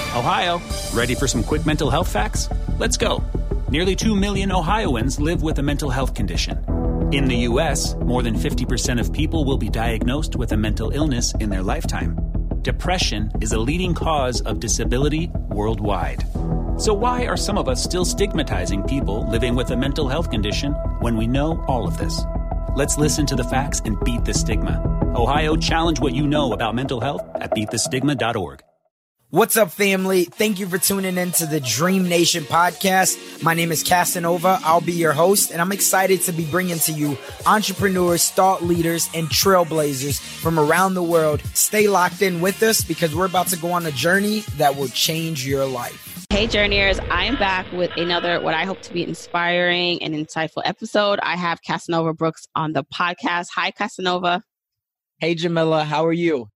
Ohio, ready for some quick mental health facts? Let's go. Nearly 2 million Ohioans live with a mental health condition. In the U.S., more than 50% of people will be diagnosed with a mental illness in their lifetime. Depression is a leading cause of disability worldwide. So why are some of us still stigmatizing people living with a mental health condition when we know all of this? Let's listen to the facts and beat the stigma. Ohio, challenge what you know about mental health at beatthestigma.org. What's up, family? Thank you for tuning in to the Dream Nation podcast. My name is Casanova. I'll be your host, and I'm excited to be bringing to you entrepreneurs, thought leaders, and trailblazers from around the world. Stay locked in with us because we're about to go on a journey that will change your life. Hey, Journeyers. I'm back with another, what I hope to be inspiring and insightful episode. I have Casanova Brooks on the podcast. Hi, Casanova. Hey, Jamila. How are you?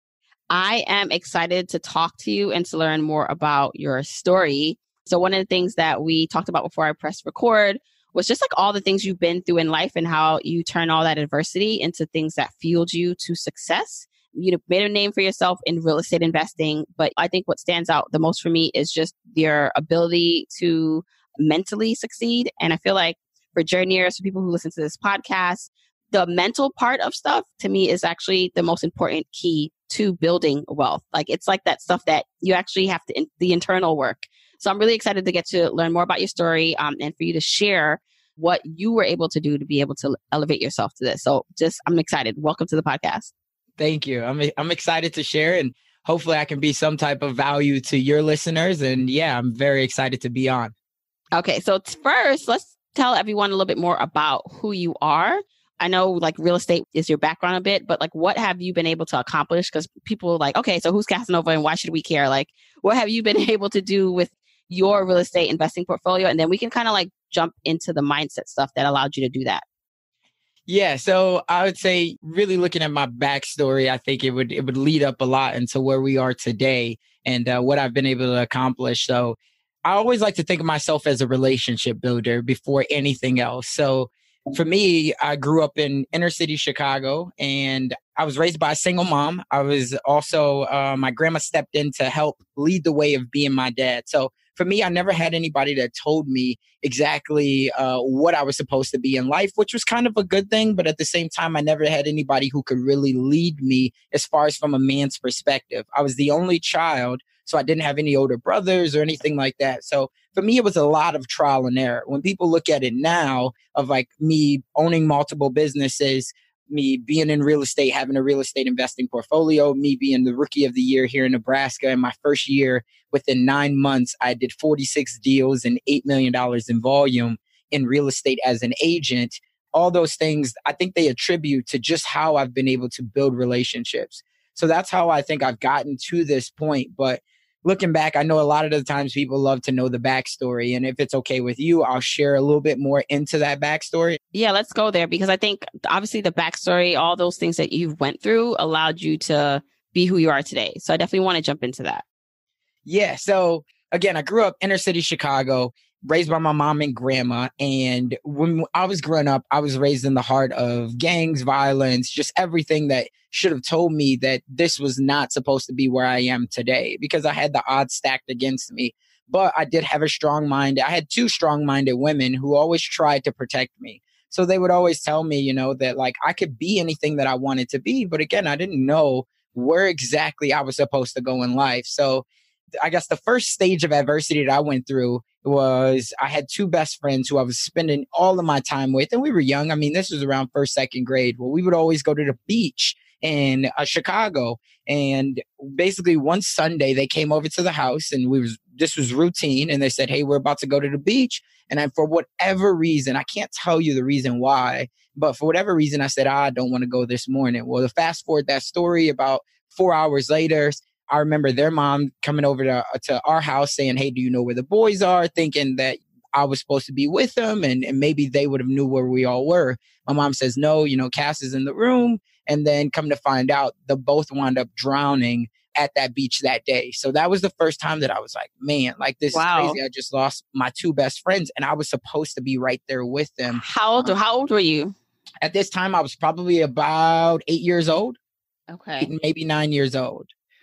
I am excited to talk to you and to learn more about your story. So one of the things that we talked about before I pressed record was just like all the things you've been through in life and how you turn all that adversity into things that fueled you to success. You made a name for yourself in real estate investing, but I think what stands out the most for me is just your ability to mentally succeed. And I feel like for journeyers, for people who listen to this podcast, the mental part of stuff to me is actually the most important key to building wealth. Like it's like that stuff that you actually have to, the internal work. So I'm really excited to get to learn more about your story and for you to share what you were able to do to be able to elevate yourself to this. So I'm excited. Welcome to the podcast. Thank you. I'm excited to share, and hopefully I can be some type of value to your listeners. And yeah, I'm very excited to be on. Okay. So first, let's tell everyone a little bit more about who you are. I know like real estate is your background a bit, but like what have you been able to accomplish? Because people are like, okay, so who's Casanova and why should we care? Like what have you been able to do with your real estate investing portfolio? And then we can kind of like jump into the mindset stuff that allowed you to do that. Yeah, so I would say really looking at my backstory, I think it would lead up a lot into where we are today and what I've been able to accomplish. So I always like to think of myself as a relationship builder before anything else. So for me, I grew up in inner city Chicago, and I was raised by a single mom. I was also, my grandma stepped in to help lead the way of being my dad. So for me, I never had anybody that told me exactly what I was supposed to be in life, which was kind of a good thing. But at the same time, I never had anybody who could really lead me as far as from a man's perspective. I was the only child, so I didn't have any older brothers or anything like that. So for me, it was a lot of trial and error. When people look at it now of like me owning multiple businesses, me being in real estate, having a real estate investing portfolio, me being the rookie of the year here in Nebraska. In my first year, within 9 months, I did 46 deals and $8 million in volume in real estate as an agent. All those things, I think they attribute to just how I've been able to build relationships. So that's how I think I've gotten to this point. But looking back, I know a lot of the times people love to know the backstory. And if it's okay with you, I'll share a little bit more into that backstory. Yeah, let's go there because I think obviously the backstory, all those things that you've went through allowed you to be who you are today. So I definitely want to jump into that. Yeah. So again, I grew up inner city Chicago, raised by my mom and grandma. And when I was growing up, I was raised in the heart of gangs, violence, just everything that should have told me that this was not supposed to be where I am today because I had the odds stacked against me. But I did have a strong mind. I had two strong-minded women who always tried to protect me. So they would always tell me, you know, that like I could be anything that I wanted to be. But again, I didn't know where exactly I was supposed to go in life. So I guess the first stage of adversity that I went through was I had two best friends who I was spending all of my time with. And we were young. I mean, this was around first, second grade. Well, we would always go to the beach in Chicago. And basically one Sunday they came over to the house and this was routine. And they said, hey, we're about to go to the beach. And then for whatever reason, I can't tell you the reason why, but for whatever reason, I said, I don't want to go this morning. Well, to fast forward that story, about 4 hours later, I remember their mom coming over to our house saying, hey, do you know where the boys are? Thinking that I was supposed to be with them and maybe they would have knew where we all were. My mom says, no, you know, Cass is in the room. And then come to find out, they both wound up drowning at that beach that day. So that was the first time that I was like, man, like this is crazy. I just lost my two best friends and I was supposed to be right there with them. How old were you? At this time, I was probably about 8 years old. Okay. Maybe 9 years old.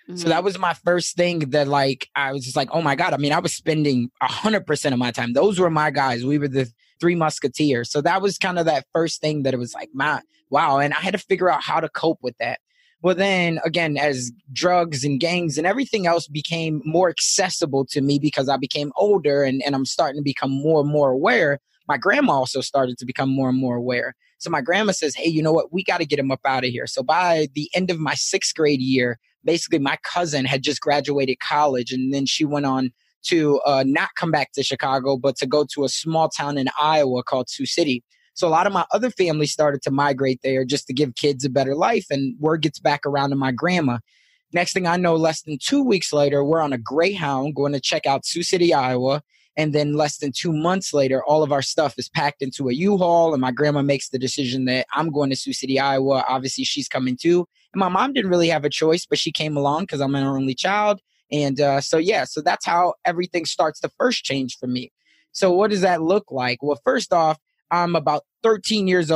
So that was my first thing that like, I was just like, oh my God. I mean, I was spending 100% of my time. Those were my guys. We were the three musketeers. So that was kind of that first thing that it was like, wow. And I had to figure out how to cope with that. Well, then again, as drugs and gangs and everything else became more accessible to me because I became older and I'm starting to become more and more aware, my grandma also started to become more and more aware. So my grandma says, hey, you know what? We got to get him up out of here. So by the end of my 6th grade year, basically my cousin had just graduated college, and then she went on to not come back to Chicago, but to go to a small town in Iowa called Sioux City. So a lot of my other family started to migrate there just to give kids a better life, and word gets back around to my grandma. Next thing I know, less than 2 weeks later, we're on a Greyhound going to check out Sioux City, Iowa. And then less than 2 months later, all of our stuff is packed into a U-Haul, and my grandma makes the decision that I'm going to Sioux City, Iowa. Obviously, she's coming too. And my mom didn't really have a choice, but she came along because I'm an only child. And so that's how everything starts to first change for me. So what does that look like? Well, first off, I'm about 12, 13 years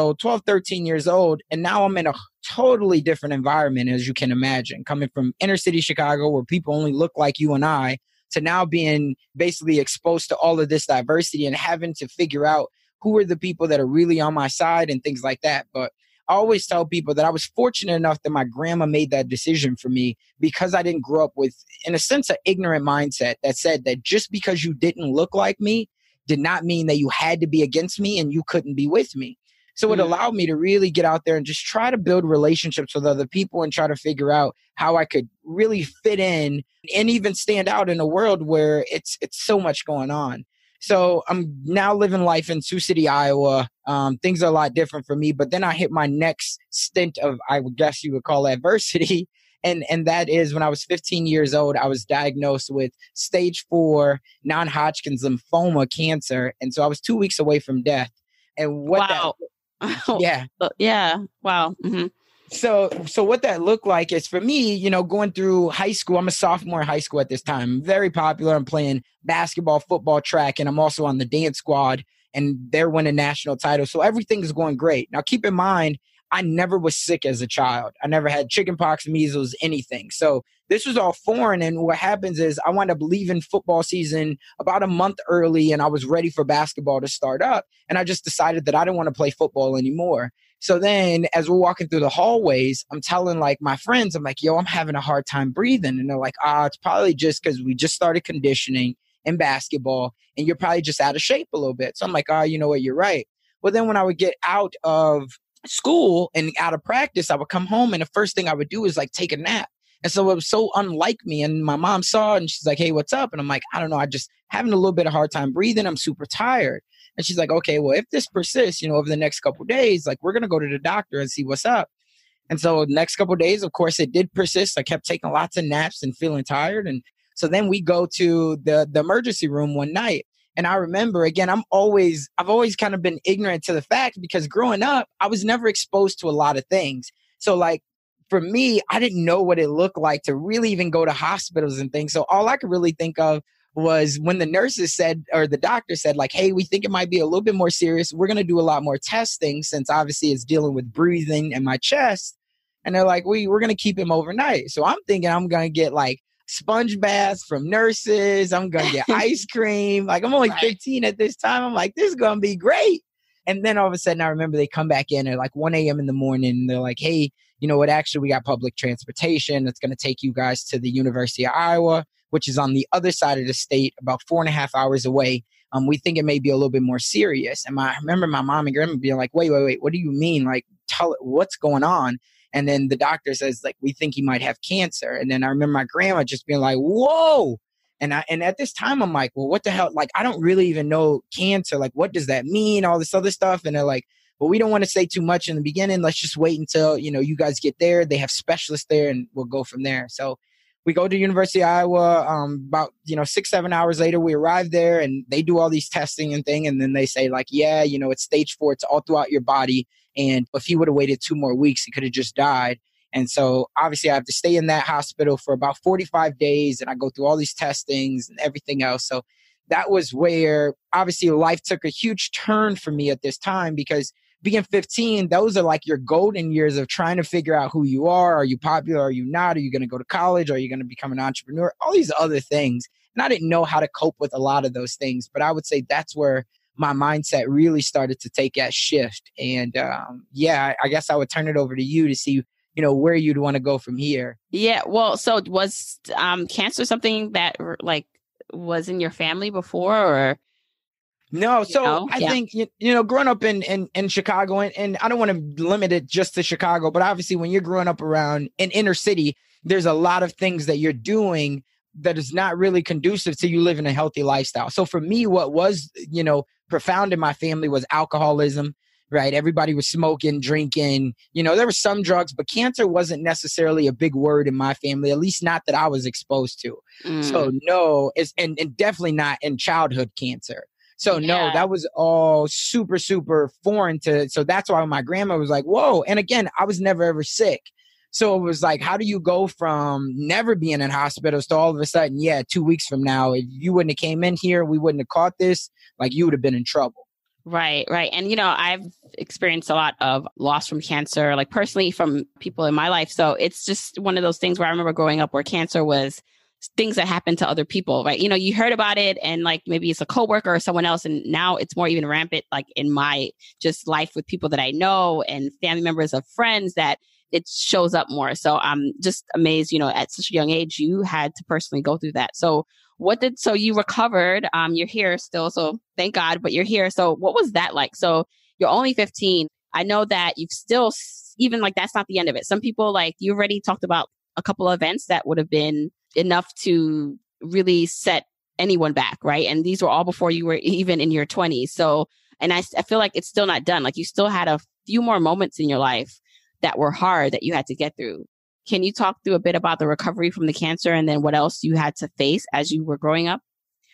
old. And now I'm in a totally different environment, as you can imagine, coming from inner city Chicago where people only look like you and I, to now being basically exposed to all of this diversity and having to figure out who are the people that are really on my side and things like that. But I always tell people that I was fortunate enough that my grandma made that decision for me because I didn't grow up with, in a sense, an ignorant mindset that said that just because you didn't look like me did not mean that you had to be against me and you couldn't be with me. So it allowed me to really get out there and just try to build relationships with other people and try to figure out how I could really fit in and even stand out in a world where it's so much going on. So I'm now living life in Sioux City, Iowa. Things are a lot different for me, but then I hit my next stint of, I would guess you would call adversity. And that is when I was 15 years old, I was diagnosed with stage 4 non-Hodgkin's lymphoma cancer. And so I was 2 weeks away from death. And what Yeah. Wow. Mm-hmm. So what that looked like is for me, going through high school, I'm a sophomore in high school at this time. I'm very popular. I'm playing basketball, football, track, and I'm also on the dance squad, and they're winning national titles. So everything is going great. Now, keep in mind, I never was sick as a child. I never had chickenpox, measles, anything. So this was all foreign. And what happens is I wound up leaving football season about a month early, and I was ready for basketball to start up. And I just decided that I didn't want to play football anymore. So then as we're walking through the hallways, I'm telling like my friends, I'm like, yo, I'm having a hard time breathing. And they're like, it's probably just because we just started conditioning in basketball and you're probably just out of shape a little bit. So I'm like, you know what, you're right. Well, then when I would get out of school and out of practice, I would come home and the first thing I would do is like take a nap. And so it was so unlike me. And my mom saw it and she's like, hey, what's up? And I'm like, I don't know. I just having a little bit of hard time breathing. I'm super tired. And she's like, okay, well, if this persists, over the next couple of days, like we're going to go to the doctor and see what's up. And so the next couple of days, of course, it did persist. I kept taking lots of naps and feeling tired. And so then we go to the emergency room one night. And I remember, again, I've always kind of been ignorant to the fact because growing up, I was never exposed to a lot of things. So like for me, I didn't know what it looked like to really even go to hospitals and things. So all I could really think of was when the nurses said, or the doctor said like, hey, we think it might be a little bit more serious. We're going to do a lot more testing since obviously it's dealing with breathing and my chest. And they're like, we're going to keep him overnight. So I'm thinking I'm going to get like sponge baths from nurses. I'm going to get ice cream. Like I'm only 15 at this time. I'm like, this is going to be great. And then all of a sudden I remember they come back in at like 1 a.m. in the morning. And they're like, hey, you know what? Actually, we got public transportation. It's going to take you guys to the University of Iowa, which is on the other side of the state, about 4.5 hours away. We think it may be a little bit more serious. And I remember my mom and grandma being like, wait, what do you mean? Like, tell it what's going on. And then the doctor says, like, we think he might have cancer. And then I remember my grandma just being like, whoa. And at this time, I'm like, well, what the hell? Like, I don't really even know cancer. Like, what does that mean? All this other stuff. And they're like, well, we don't want to say too much in the beginning. Let's just wait until, you guys get there. They have specialists there and we'll go from there. So we go to University of Iowa. About 6-7 hours later, we arrive there and they do all these testing and thing. And then they say like, yeah, it's stage 4. It's all throughout your body. And if he would have waited 2 more weeks, he could have just died. And so obviously I have to stay in that hospital for about 45 days. And I go through all these testings and everything else. So that was where obviously life took a huge turn for me at this time because being 15, those are like your golden years of trying to figure out who you are. Are you popular? Are you not? Are you going to go to college? Are you going to become an entrepreneur? All these other things. And I didn't know how to cope with a lot of those things. But I would say that's where my mindset really started to take that shift. And I guess I would turn it over to you to see, where you'd want to go from here. Yeah. Well, so was cancer something that like was in your family before, or? No. So I think, growing up in Chicago, and I don't want to limit it just to Chicago, but obviously when you're growing up around an inner city, there's a lot of things that you're doing that is not really conducive to you living a healthy lifestyle. So for me, what was, profound in my family was alcoholism, right? Everybody was smoking, drinking, there were some drugs, but cancer wasn't necessarily a big word in my family, at least not that I was exposed to. So no, and definitely not in childhood cancer. So no, that was all super, super foreign so that's why my grandma was like, whoa. And again, I was never ever sick. So it was like, how do you go from never being in hospitals to all of a sudden, 2 weeks from now, if you wouldn't have came in here, we wouldn't have caught this, like you would have been in trouble. Right. And, I've experienced a lot of loss from cancer, like personally from people in my life. So it's just one of those things where I remember growing up where cancer was things that happened to other people, right? You heard about it and like maybe it's a coworker or someone else. And now it's more even rampant, like in my just life with people that I know and family members of friends that it shows up more. So I'm just amazed, at such a young age, you had to personally go through that. So so you recovered, you're here still. So thank God, but you're here. So what was that like? So you're only 15. I know that you've still, even like, that's not the end of it. Some people like you already talked about a couple of events that would have been enough to really set anyone back. Right. And these were all before you were even in your 20s. So, and I feel like it's still not done. Like you still had a few more moments in your life that were hard that you had to get through. Can you talk through a bit about the recovery from the cancer and then what else you had to face as you were growing up?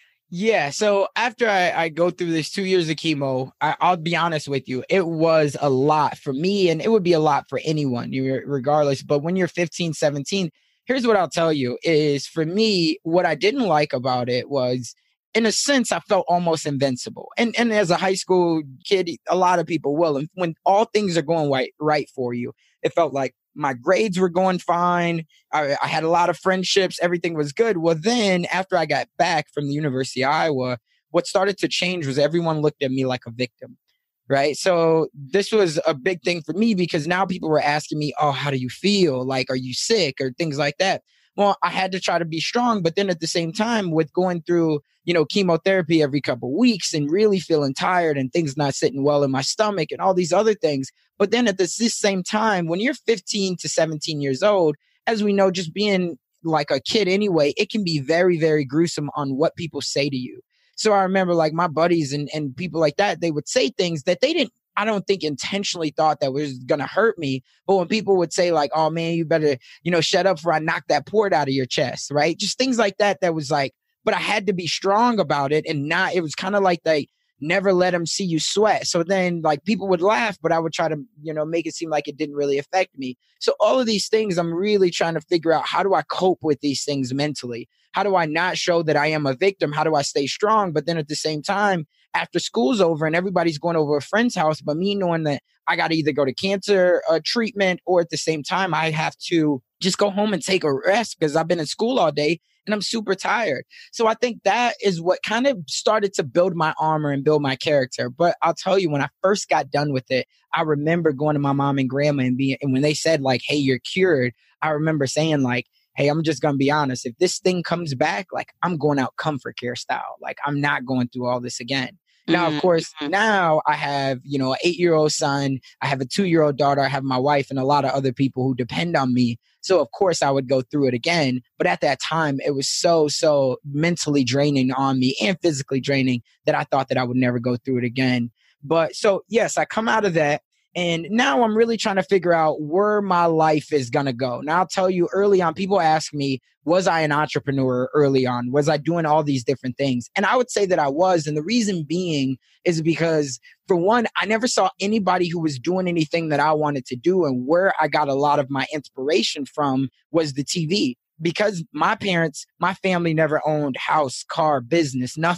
Yeah. So after I go through this 2 years of chemo, I'll be honest with you, it was a lot for me and it would be a lot for anyone, regardless. But when you're 15, 17, here's what I'll tell you is for me, what I didn't like about it was, in a sense, I felt almost invincible. And as a high school kid, a lot of people will. And when all things are going right for you, it felt like my grades were going fine. I had a lot of friendships. Everything was good. Well, then after I got back from the University of Iowa, what started to change was everyone looked at me like a victim, right? So this was a big thing for me because now people were asking me, oh, how do you feel? Like, are you sick or things like that? Well, I had to try to be strong. But then at the same time with going through, chemotherapy every couple of weeks and really feeling tired and things not sitting well in my stomach and all these other things. But then at this same time, when you're 15 to 17 years old, as we know, just being like a kid anyway, it can be very, very gruesome on what people say to you. So I remember like my buddies and people like that, they would say things that I don't think intentionally thought that was going to hurt me. But when people would say like, oh man, you better, shut up before I knock that port out of your chest, right? Just things like that was like, but I had to be strong about it and not, it was kind of like they never let them see you sweat. So then like people would laugh, but I would try to, make it seem like it didn't really affect me. So all of these things, I'm really trying to figure out, how do I cope with these things mentally? How do I not show that I am a victim? How do I stay strong? But then at the same time, after school's over and everybody's going over a friend's house, but me knowing that I got to either go to cancer treatment or at the same time, I have to just go home and take a rest because I've been in school all day and I'm super tired. So I think that is what kind of started to build my armor and build my character. But I'll tell you, when I first got done with it, I remember going to my mom and grandma and when they said like, hey, you're cured, I remember saying like, hey, I'm just going to be honest. If this thing comes back, like I'm going out comfort care style. Like I'm not going through all this again. Now, of course, now I have, an 8-year-old son. I have a 2-year-old daughter. I have my wife and a lot of other people who depend on me. So, of course, I would go through it again. But at that time, it was so mentally draining on me and physically draining that I thought that I would never go through it again. But so, yes, I come out of that. And now I'm really trying to figure out where my life is going to go. Now, I'll tell you early on, people ask me, was I an entrepreneur early on? Was I doing all these different things? And I would say that I was. And the reason being is because, for one, I never saw anybody who was doing anything that I wanted to do. And where I got a lot of my inspiration from was the TV. Because my parents, my family never owned house, car, business, nothing.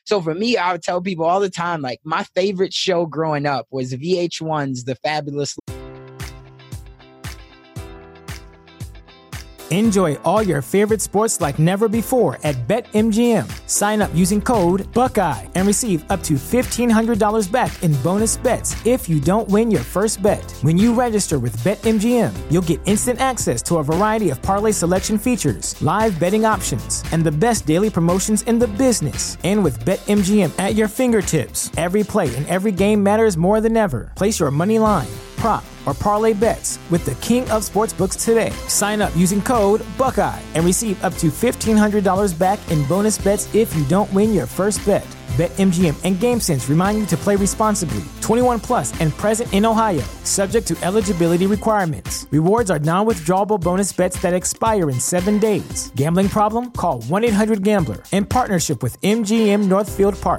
So for me, I would tell people all the time, like my favorite show growing up was VH1's The Fabulous. Enjoy all your favorite sports like never before at BetMGM. Sign up using code Buckeye and receive up to $1,500 back in bonus bets if you don't win your first bet. When you register with BetMGM, you'll get instant access to a variety of parlay selection features, live betting options, and the best daily promotions in the business. And with BetMGM at your fingertips, every play and every game matters more than ever. Place your money line, prop, or parlay bets with the king of sportsbooks today. Sign up using code Buckeye and receive up to $1,500 back in bonus bets if you don't win your first bet. BetMGM and GameSense remind you to play responsibly. 21 plus and present in Ohio, subject to eligibility requirements. Rewards are non-withdrawable bonus bets that expire in 7 days. Gambling problem? Call 1-800-GAMBLER in partnership with MGM Northfield Park.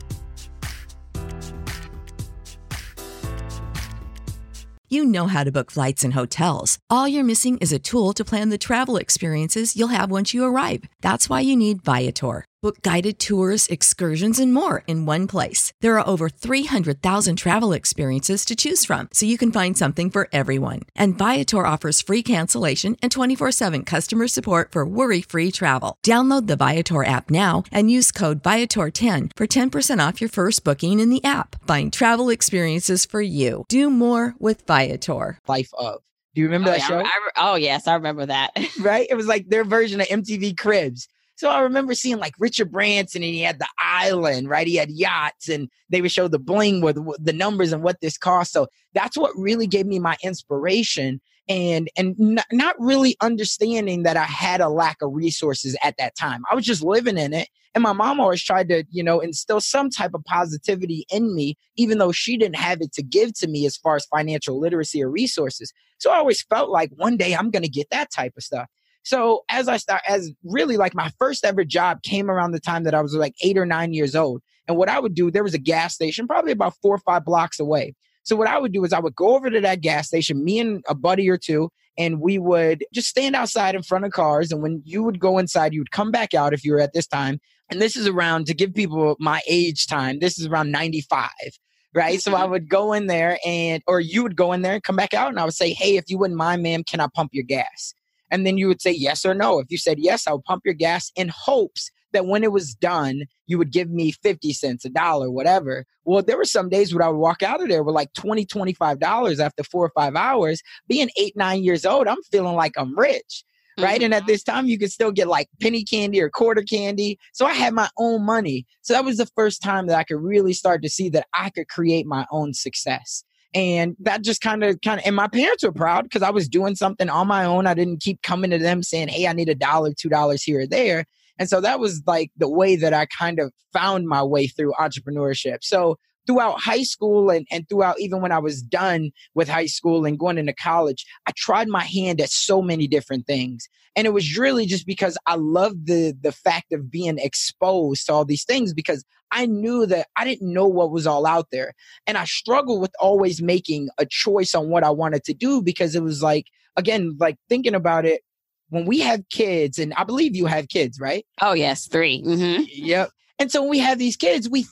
You know how to book flights and hotels. All you're missing is a tool to plan the travel experiences you'll have once you arrive. That's why you need Viator. Book guided tours, excursions, and more in one place. There are over 300,000 travel experiences to choose from, so you can find something for everyone. And Viator offers free cancellation and 24/7 customer support for worry-free travel. Download the Viator app now and use code Viator10 for 10% off your first booking in the app. Find travel experiences for you. Do more with Viator. Life of. Do you remember that show? Oh, yes, I remember that. Right? It was like their version of MTV Cribs. So I remember seeing like Richard Branson, and he had the island, right? He had yachts, and they would show the bling with the numbers and what this cost. So that's what really gave me my inspiration, and not really understanding that I had a lack of resources at that time. I was just living in it. And my mom always tried to, instill some type of positivity in me, even though she didn't have it to give to me as far as financial literacy or resources. So I always felt like one day I'm going to get that type of stuff. So as really like my first ever job came around the time that I was like 8 or 9 years old. And what I would do, there was a gas station probably about 4 or 5 blocks away. So what I would do is I would go over to that gas station, me and a buddy or two, and we would just stand outside in front of cars. And when you would go inside, you would come back out if you were at this time. And this is around, to give people my age time, this is around 95. Right. So I would go in there or you would go in there and come back out. And I would say, hey, if you wouldn't mind, ma'am, can I pump your gas? And then you would say yes or no. If you said yes, I would pump your gas in hopes that when it was done, you would give me 50 cents, $1, whatever. Well, there were some days where I would walk out of there with like $20, $25 after 4 or 5 hours. Being 8, 9 years old, I'm feeling like I'm rich. Right. Mm-hmm. And at this time, you could still get like penny candy or quarter candy. So I had my own money. So that was the first time that I could really start to see that I could create my own success. And that just kind of, and my parents were proud because I was doing something on my own. I didn't keep coming to them saying, hey, I need $1, $2 here or there. And so that was like the way that I kind of found my way through entrepreneurship. So throughout high school and throughout even when I was done with high school and going into college, I tried my hand at so many different things. And it was really just because I loved the fact of being exposed to all these things, because I knew that I didn't know what was all out there. And I struggled with always making a choice on what I wanted to do, because it was like, again, like thinking about it, when we have kids, and I believe you have kids, right? Oh, yes, 3. Mm-hmm. Yep. And so when we have these kids, we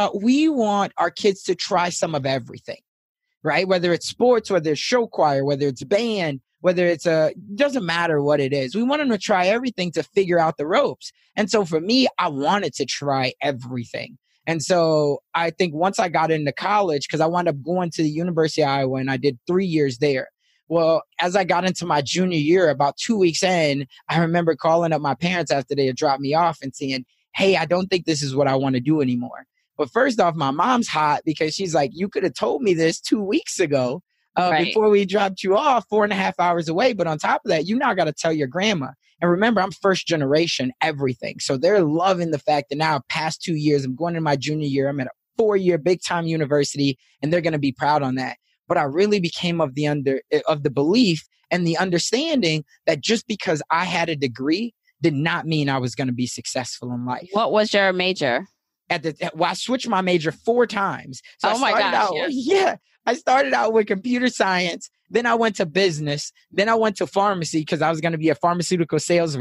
want our kids to try some of everything, right? Whether it's sports, whether it's show choir, whether it's band, whether it's doesn't matter what it is. We want them to try everything to figure out the ropes. And so for me, I wanted to try everything. And so I think once I got into college, because I wound up going to the University of Iowa and I did 3 years there. Well, as I got into my junior year, about 2 weeks in, I remember calling up my parents after they had dropped me off and saying, hey, I don't think this is what I want to do anymore. But first off, my mom's hot because she's like, you could have told me this 2 weeks ago before we dropped you off 4.5 hours away. But on top of that, you now got to tell your grandma. And remember, I'm first generation, everything. So they're loving the fact that now past 2 years, I'm going into my junior year. I'm at a 4-year big time university, and they're going to be proud on that. But I really became of the belief and the understanding that just because I had a degree did not mean I was going to be successful in life. What was your major? I switched my major 4 times. So oh my gosh! Yeah, I started out with computer science. Then I went to business. Then I went to pharmacy because I was going to be a pharmaceutical sales rep.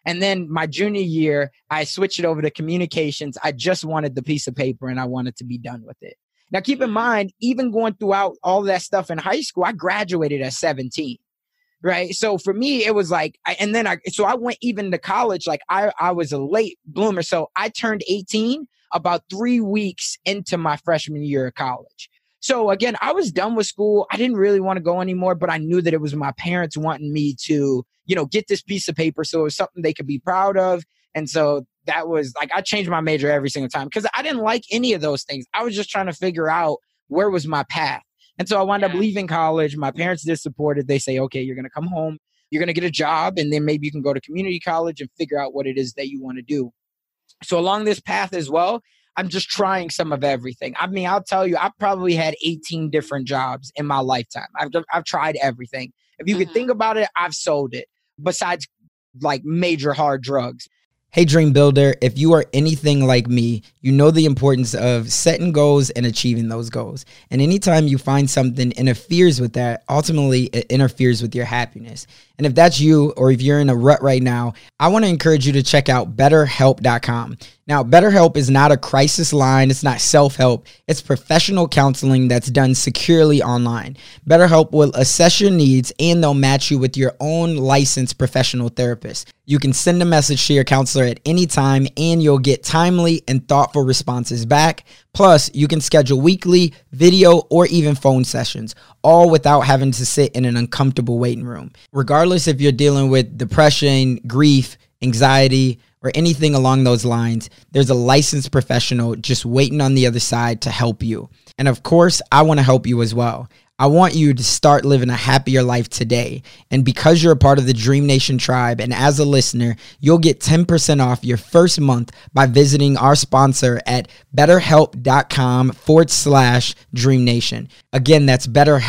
And then my junior year, I switched it over to communications. I just wanted the piece of paper and I wanted to be done with it. Now, keep in mind, even going throughout all that stuff in high school, I graduated at 17. Right. So for me, it was like, so I went even to college, like I was a late bloomer. So I turned 18 about 3 weeks into my freshman year of college. So again, I was done with school. I didn't really want to go anymore, but I knew that it was my parents wanting me to, get this piece of paper. So it was something they could be proud of. And so that was like, I changed my major every single time because I didn't like any of those things. I was just trying to figure out where was my path. And so I wound up leaving college. My parents did support it. They say, okay, you're going to come home, you're going to get a job, and then maybe you can go to community college and figure out what it is that you want to do. So along this path as well, I'm just trying some of everything. I mean, I'll tell you, I've probably had 18 different jobs in my lifetime. I've tried everything. If you could think about it, I've sold it, besides like major hard drugs. Hey, Dream Builder, if you are anything like me, you know the importance of setting goals and achieving those goals. And anytime you find something interferes with that, ultimately it interferes with your happiness. And if that's you, or if you're in a rut right now, I want to encourage you to check out BetterHelp.com. Now, BetterHelp is not a crisis line. It's not self-help. It's professional counseling that's done securely online. BetterHelp will assess your needs and they'll match you with your own licensed professional therapist. You can send a message to your counselor at any time and you'll get timely and thoughtful responses back. Plus, you can schedule weekly, video, or even phone sessions, all without having to sit in an uncomfortable waiting room. Regardless if you're dealing with depression, grief, anxiety, or anything along those lines, there's a licensed professional just waiting on the other side to help you. And of course, I want to help you as well. I want you to start living a happier life today. And because you're a part of the Dream Nation tribe, and as a listener, you'll get 10% off your first month by visiting our sponsor at betterhelp.com/Dream Nation. Again, that's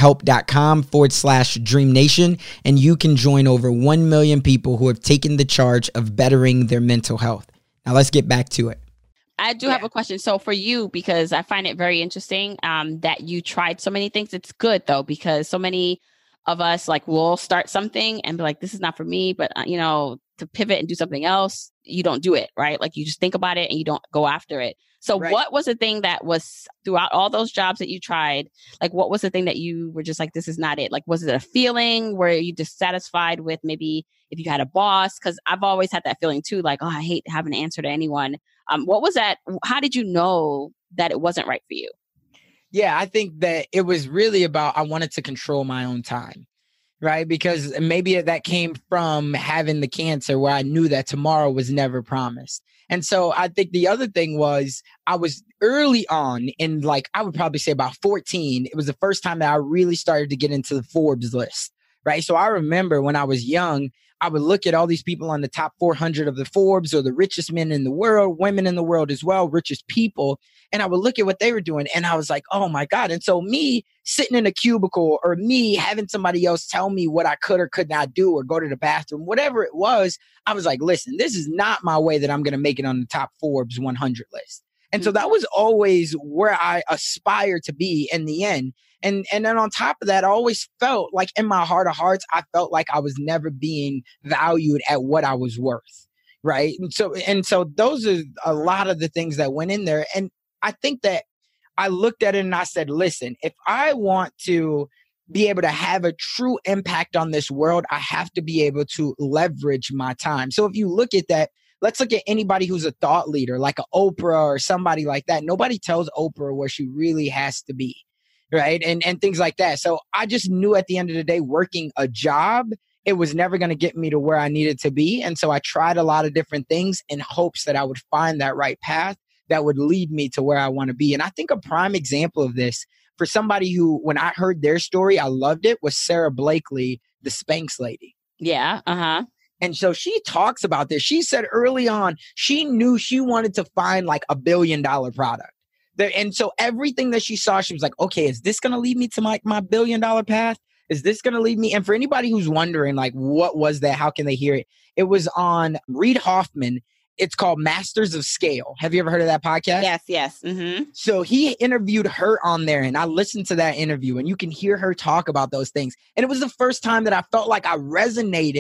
betterhelp.com/Dream Nation. And you can join over 1 million people who have taken the charge of bettering their mental health. Now let's get back to it. I do have a question. So for you, because I find it very interesting that you tried so many things. It's good though, because so many of us like will start something and be like, this is not for me, but to pivot and do something else, you don't do it, right? Like you just think about it and you don't go after it. So what was the thing that was throughout all those jobs that you tried? Like, what was the thing that you were just like, this is not it? Like, was it a feeling? Were you dissatisfied with maybe if you had a boss? Because I've always had that feeling too, like, oh, I hate having to answer to anyone. What was that? How did you know that it wasn't right for you? Yeah, I think that it was really about, I wanted to control my own time, right? Because maybe that came from having the cancer where I knew that tomorrow was never promised. And so I think the other thing was I was early on in, like, I would probably say about 14. It was the first time that I really started to get into the Forbes list, right? So I remember when I was young, I would look at all these people on the top 400 of the Forbes, or the richest men in the world, women in the world as well, richest people. And I would look at what they were doing and I was like, oh my God. And so me sitting in a cubicle, or me having somebody else tell me what I could or could not do, or go to the bathroom, whatever it was, I was like, listen, this is not my way that I'm going to make it on the top Forbes 100 list. And so that was always where I aspired to be in the end. And then on top of that, I always felt like in my heart of hearts, I felt like I was never being valued at what I was worth. Right. And so those are a lot of the things that went in there. And I think that I looked at it and I said, listen, if I want to be able to have a true impact on this world, I have to be able to leverage my time. So if you look at that, let's look at anybody who's a thought leader, like an Oprah or somebody like that. Nobody tells Oprah where she really has to be. Right. And things like that. So I just knew at the end of the day, working a job, it was never going to get me to where I needed to be. And so I tried a lot of different things in hopes that I would find that right path that would lead me to where I want to be. And I think a prime example of this for somebody who, when I heard their story, I loved it, was Sarah Blakely, the Spanx lady. Yeah. Uh-huh. And so she talks about this. She said early on, she knew she wanted to find like $1 billion product. And so everything that she saw, she was like, okay, is this going to lead me to my $1 billion path? Is this going to lead me? And for anybody who's wondering, like, what was that? How can they hear it? It was on Reid Hoffman. It's called Masters of Scale. Have you ever heard of that podcast? Yes. Mm-hmm. So he interviewed her on there, and I listened to that interview, and you can hear her talk about those things. And it was the first time that I felt like I resonated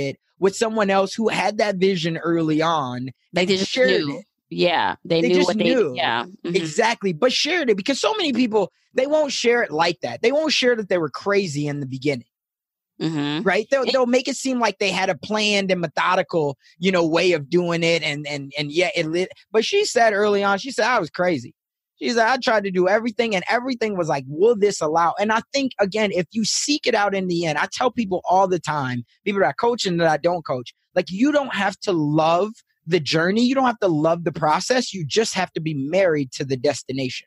with someone else who had that vision early on. They just shared knew. it. Yeah. They knew just what they knew. Yeah. Exactly. But shared it, because so many people, they won't share it like that. They won't share that they were crazy in the beginning. Right? They'll make it seem like they had a planned and methodical, way of doing it. And yeah, it lit. But she said early on, she said, I was crazy. She said, I tried to do everything, and everything was like, will this allow? And I think, again, if you seek it out in the end, I tell people all the time, people that I coach and that I don't coach, like, you don't have to love the journey. You don't have to love the process. You just have to be married to the destination.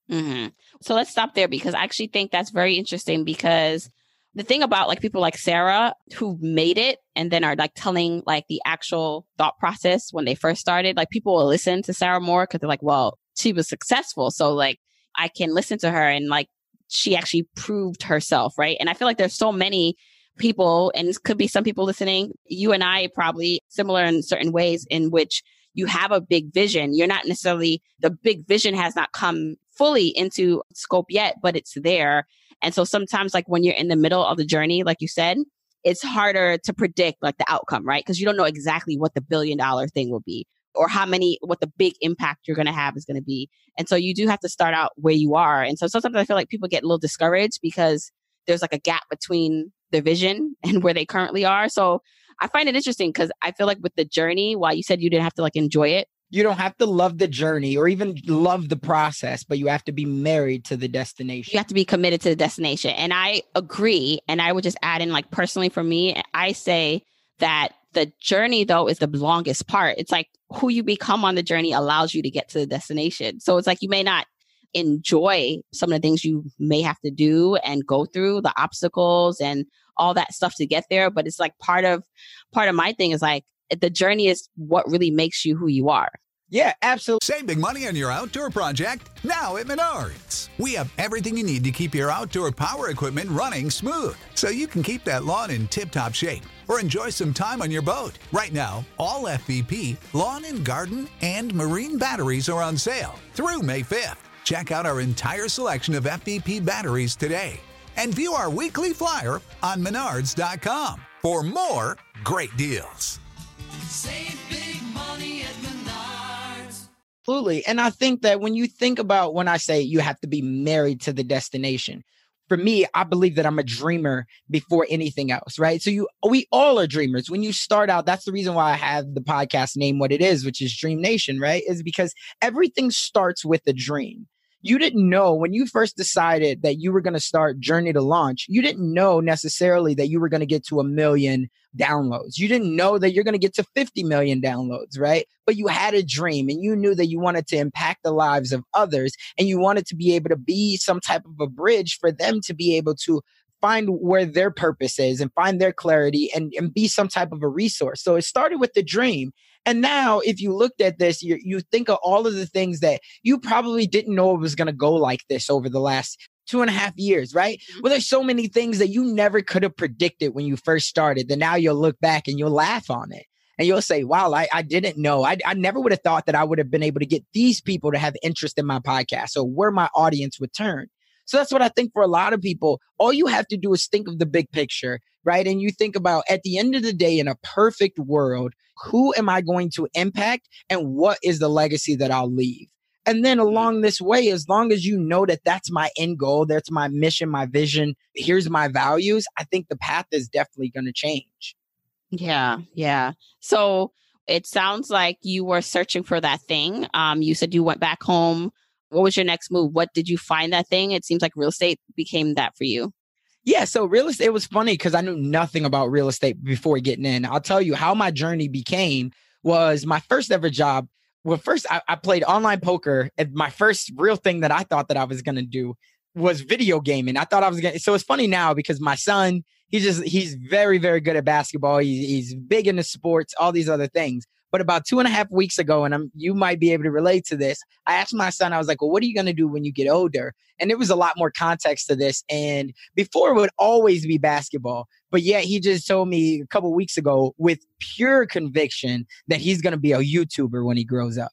So let's stop there, because I actually think that's very interesting, because the thing about like people like Sarah who made it and then are like telling like the actual thought process when they first started, like people will listen to Sarah more because they're like, well, she was successful. So like I can listen to her, and like she actually proved herself. Right. And I feel like there's so many people, and it could be some people listening, you and I probably similar in certain ways, in which you have a big vision. You're not necessarily, the big vision has not come fully into scope yet, but it's there. And so sometimes like when you're in the middle of the journey, like you said, it's harder to predict like the outcome, right? Because you don't know exactly what the $1 billion thing will be, or what the big impact you're going to have is going to be. And so you do have to start out where you are. And so sometimes I feel like people get a little discouraged because there's like a gap between their vision and where they currently are. So I find it interesting, because I feel like with the journey, while you said you didn't have to like enjoy it, you don't have to love the journey or even love the process, but you have to be married to the destination. You have to be committed to the destination. And I agree. And I would just add in, like, personally for me, I say that the journey, though, is the longest part. It's like who you become on the journey allows you to get to the destination. So it's like you may not enjoy some of the things you may have to do and go through, the obstacles and all that stuff to get there. But it's like part of my thing is like, the journey is what really makes you who you are. Yeah, absolutely. Save big money on your outdoor project now at Menards. We have everything you need to keep your outdoor power equipment running smooth, so you can keep that lawn in tip-top shape or enjoy some time on your boat. Right now, all FVP, lawn and garden, and marine batteries are on sale through May 5th. Check out our entire selection of FVP batteries today and view our weekly flyer on Menards.com for more great deals. Save big money at Menards. Absolutely. And I think that when you think about, when I say you have to be married to the destination, for me, I believe that I'm a dreamer before anything else, right? So we all are dreamers. When you start out, that's the reason why I have the podcast name what it is, which is Dream Nation, right? Is because everything starts with a dream. You didn't know when you first decided that you were going to start Journey to Launch, you didn't know necessarily that you were going to get to 1 million downloads. You didn't know that you're going to get to 50 million downloads, right? But you had a dream, and you knew that you wanted to impact the lives of others, and you wanted to be able to be some type of a bridge for them to be able to find where their purpose is and find their clarity and be some type of a resource. So it started with the dream. And now if you looked at this, you think of all of the things that you probably didn't know it was going to go like this over the last 2.5 years, right? Well, there's so many things that you never could have predicted when you first started that now you'll look back and you'll laugh on it. And you'll say, wow, I didn't know. I never would have thought that I would have been able to get these people to have interest in my podcast or where my audience would turn. So that's what I think for a lot of people. All you have to do is think of the big picture, right? And you think about, at the end of the day, in a perfect world, who am I going to impact and what is the legacy that I'll leave? And then along this way, as long as you know that that's my end goal, that's my mission, my vision, here's my values, I think the path is definitely going to change. Yeah. Yeah. So it sounds like you were searching for that thing. You said you went back home. What was your next move? What did you find that thing? It seems like real estate became that for you. Yeah, so real estate, it was funny because I knew nothing about real estate before getting in. I'll tell you how my journey became was my first ever job. Well, first I played online poker, and my first real thing that I thought that I was going to do was video gaming. I thought I was going to, so it's funny now because my son, he's very, very good at basketball. He's big into sports, all these other things. But about 2.5 weeks ago, and you might be able to relate to this, I asked my son, I was like, well, what are you going to do when you get older? And there was a lot more context to this. And before it would always be basketball. But yet he just told me a couple weeks ago with pure conviction that he's going to be a YouTuber when he grows up.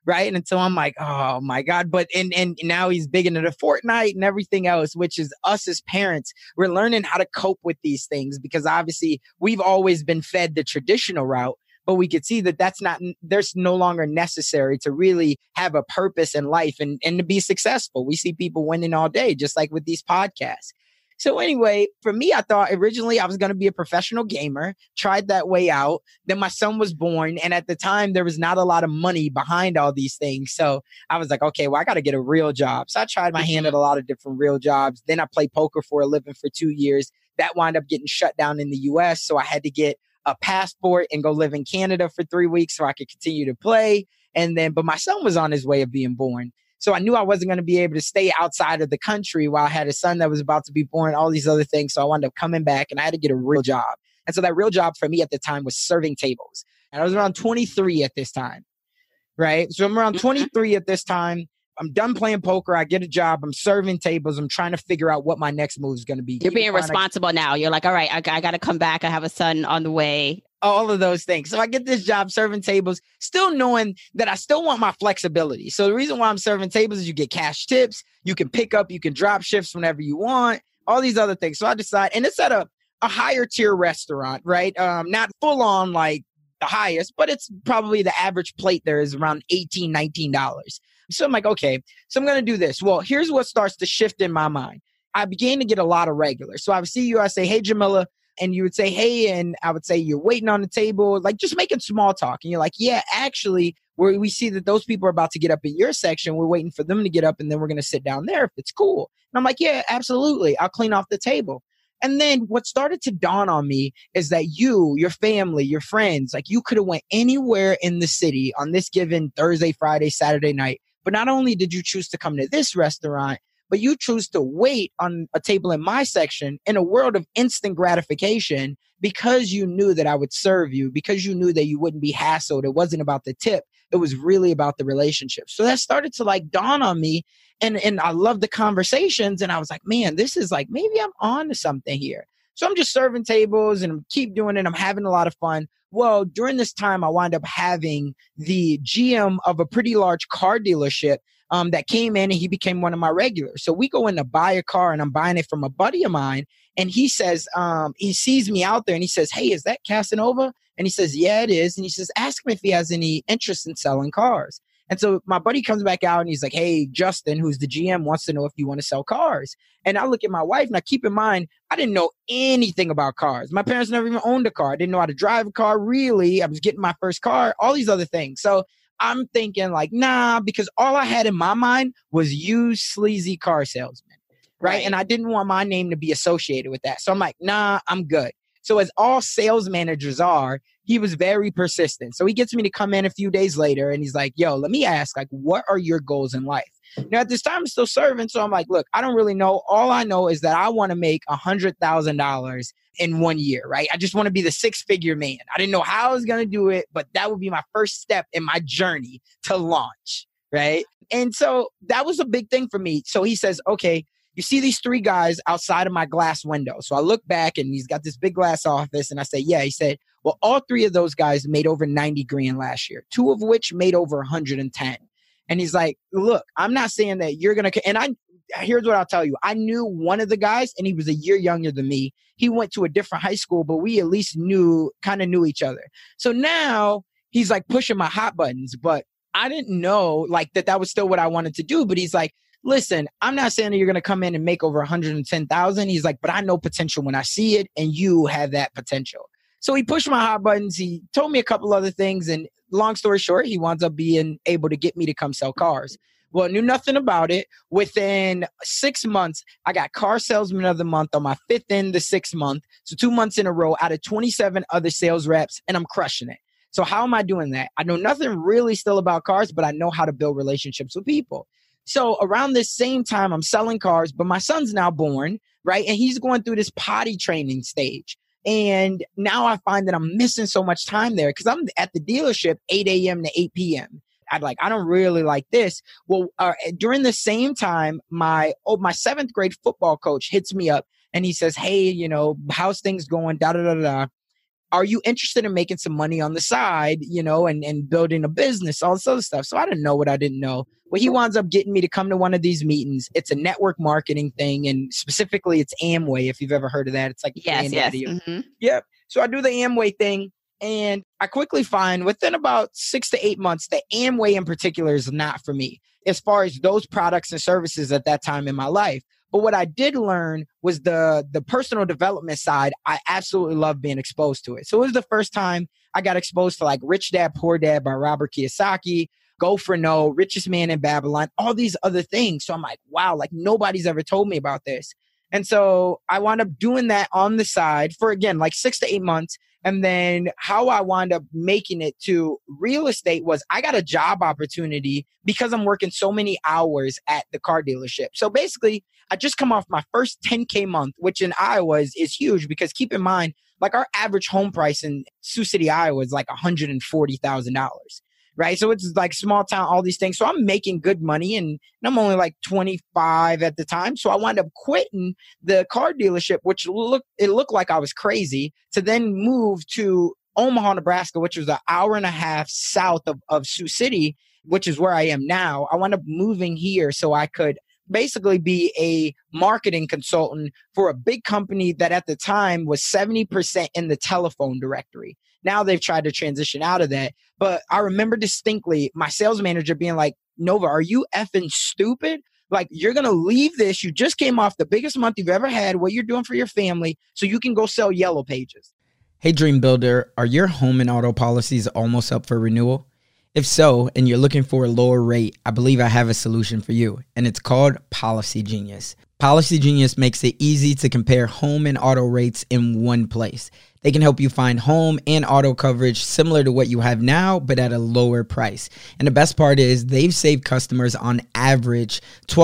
right? And so I'm like, oh my God. But and now he's big into the Fortnite and everything else, which is us as parents. We're learning how to cope with these things because obviously we've always been fed the traditional route. But we could see that there's no longer necessary to really have a purpose in life and to be successful. We see people winning all day, just like with these podcasts. So anyway, for me, I thought originally I was going to be a professional gamer, tried that way out. Then my son was born. And at the time, there was not a lot of money behind all these things. So I was like, okay, well, I got to get a real job. So I tried my hand at a lot of different real jobs. Then I played poker for a living for 2 years. That wound up getting shut down in the US. So I had to get a passport and go live in Canada for 3 weeks so I could continue to play. But my son was on his way of being born. So I knew I wasn't going to be able to stay outside of the country while I had a son that was about to be born, all these other things. So I wound up coming back and I had to get a real job. And so that real job for me at the time was serving tables. And I was around 23 at this time, right? So I'm around 23 at this time. I'm done playing poker. I get a job. I'm serving tables. I'm trying to figure out what my next move is going to be. You're being responsible now. You're like, all right, I got to come back. I have a son on the way. All of those things. So I get this job serving tables, still knowing that I still want my flexibility. So the reason why I'm serving tables is you get cash tips. You can pick up, you can drop shifts whenever you want, all these other things. So I decide, and it's at a higher tier restaurant, right? Not full on like the highest, but it's probably the average plate there is around $18, $19. So I'm like, okay, so I'm going to do this. Well, here's what starts to shift in my mind. I began to get a lot of regulars. So I would see you, I say, hey, Jamila, and you would say, hey, and I would say, you're waiting on the table, like just making small talk. And you're like, yeah, actually, we see that those people are about to get up in your section. We're waiting for them to get up and then we're going to sit down there if it's cool. And I'm like, yeah, absolutely. I'll clean off the table. And then what started to dawn on me is that you, your family, your friends, like you could have went anywhere in the city on this given Thursday, Friday, Saturday night. But not only did you choose to come to this restaurant, but you choose to wait on a table in my section in a world of instant gratification because you knew that I would serve you, because you knew that you wouldn't be hassled. It wasn't about the tip. It was really about the relationship. So that started to like dawn on me. And I love the conversations. And I was like, man, this is like, maybe I'm on to something here. So I'm just serving tables and keep doing it. I'm having a lot of fun. Well, during this time, I wound up having the GM of a pretty large car dealership that came in and he became one of my regulars. So we go in to buy a car and I'm buying it from a buddy of mine. And he says, he sees me out there and he says, hey, is that Casanova? And he says, yeah, it is. And he says, ask him if he has any interest in selling cars. And so my buddy comes back out and he's like, hey, Justin, who's the GM, wants to know if you want to sell cars. And I look at my wife. Now, keep in mind, I didn't know anything about cars. My parents never even owned a car. I didn't know how to drive a car, really. I was getting my first car, all these other things. So I'm thinking like, nah, because all I had in my mind was used sleazy car salesman, right? And I didn't want my name to be associated with that. So I'm like, nah, I'm good. So as all sales managers are, he was very persistent. So he gets me to come in a few days later and he's like, yo, let me ask, like, what are your goals in life? Now, at this time, I'm still serving. So I'm like, look, I don't really know. All I know is that I want to make $100,000 in 1 year, right? I just want to be the six-figure man. I didn't know how I was going to do it, but that would be my first step in my journey to launch, right? And so that was a big thing for me. So he says, okay, you see these three guys outside of my glass window. So I look back and he's got this big glass office and I say, yeah. He said, well, all three of those guys made over 90 grand last year, two of which made over 110. And he's like, look, I'm not saying that you're going to, and here's what I'll tell you. I knew one of the guys and he was a year younger than me. He went to a different high school, but we at least kind of knew each other. So now he's like pushing my hot buttons, but I didn't know like that was still what I wanted to do. But he's like, listen, I'm not saying that you're going to come in and make over 110,000. He's like, but I know potential when I see it and you have that potential. So he pushed my hot buttons. He told me a couple other things. And long story short, he winds up being able to get me to come sell cars. Well, I knew nothing about it. Within 6 months, I got car salesman of the month on my fifth in the 6th month. So 2 months in a row out of 27 other sales reps, and I'm crushing it. So how am I doing that? I know nothing really still about cars, but I know how to build relationships with people. So around this same time, I'm selling cars, but my son's now born, right? And he's going through this potty training stage. And now I find that I'm missing so much time there because I'm at the dealership 8 a.m. to 8 p.m. I don't really like this. Well, during the same time, my 7th grade football coach hits me up and he says, hey, how's things going? Da, da, da, da. are you interested in making some money on the side, and building a business, all this other stuff? So I didn't know what I didn't know. Well, he winds up getting me to come to one of these meetings. It's a network marketing thing, and specifically it's Amway, if you've ever heard of that. It's like Yes. Mm-hmm. Yep. So I do the Amway thing, and I quickly find within about 6 to 8 months that Amway in particular is not for me as far as those products and services at that time in my life. But what I did learn was the personal development side. I absolutely love being exposed to it. So it was the first time I got exposed to like Rich Dad, Poor Dad by Robert Kiyosaki, Go for No, Richest Man in Babylon, all these other things. So I'm like, wow, like nobody's ever told me about this. And so I wound up doing that on the side for, again, like 6 to 8 months. And then how I wound up making it to real estate was I got a job opportunity because I'm working so many hours at the car dealership. So basically, I just come off my first 10K month, which in Iowa is huge because keep in mind, like our average home price in Sioux City, Iowa is like $140,000. Right. So it's like small town, all these things. So I'm making good money and I'm only like 25 at the time. So I wound up quitting the car dealership, which looked like I was crazy, to then move to Omaha, Nebraska, which was an hour and a half south of Sioux City, which is where I am now. I wound up moving here so I could basically be a marketing consultant for a big company that at the time was 70% in the telephone directory. Now they've tried to transition out of that. But I remember distinctly my sales manager being like, Nova, are you effing stupid? Like, you're going to leave this. You just came off the biggest month you've ever had, what you're doing for your family, so you can go sell Yellow Pages. Hey, Dream Builder, are your home and auto policies almost up for renewal? If so, and you're looking for a lower rate, I believe I have a solution for you, and it's called Policy Genius. Policy Genius makes it easy to compare home and auto rates in one place. They can help you find home and auto coverage similar to what you have now, but at a lower price. And the best part is they've saved customers on average